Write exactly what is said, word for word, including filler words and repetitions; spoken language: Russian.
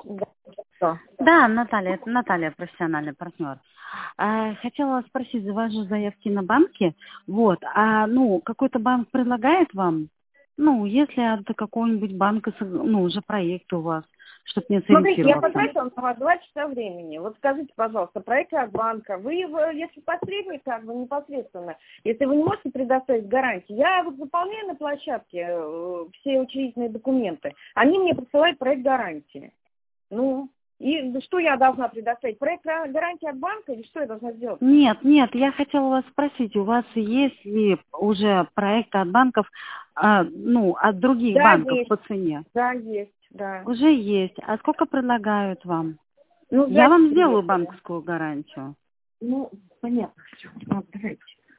Да. Что? Да, Наталья, это Наталья, профессиональный партнер. А, хотела спросить, завожу заявки на банки, вот, а, ну, какой-то банк предлагает вам, ну, если от какого-нибудь банка, ну, уже проект у вас, чтобы не Смотрите, я сориентироваться. потратила на вас два часа времени. Вот скажите, пожалуйста, проект от банка. Вы, его, если посредник, как бы непосредственно, если вы не можете предоставить гарантии, я вот заполняю на площадке э, все учредительные документы. Они мне присылают проект гарантии. Ну, и что я должна предоставить? Проект гарантии от банка или что я должна сделать? Нет, нет, я хотела у вас спросить, у вас есть ли уже проекты от банков, а, ну, от других Да, банков есть. по цене? Да, есть, да. Уже есть. А сколько предлагают вам? Ну, Я запись вам сделаю приехала. банковскую гарантию. Ну, понятно. Всё. Вот, давайте.